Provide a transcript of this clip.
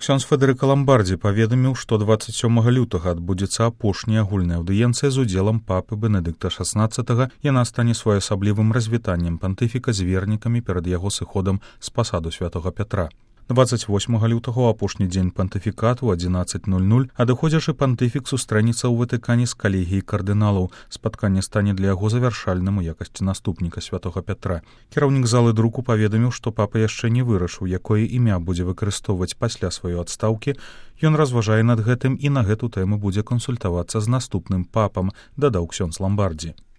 Ксёндз Федэрыка Ламбардзі паведаміў, што 27 лютага адбудзецца апошняя агульная аўдыенцыя з удзелам папы Бенедыкта XVI. Яна стане своеасаблівым развітаннем пантыфіка з вернікамі перад яго сыходам з пасаду святога Пятра. 28 лютага ў апошні дзень пантыфікату 11:00 адыходзячы пантыфік сустрэніцца ў Ватыкане з калегіяй кардыналаў. Спатканне стане для яго завяршальным у якасці наступніка святога Пятра. Кіраўнік залы друку паведаміў, што папа яшчэ не вырашыў, якое імя будзе выкарыстоўваць пасля сваёй адстаўкі. Ён разважае над гэтым і на гэту тэму будзе кансультавацца з наступным папам, дадаў ксёндз Ламбардзі.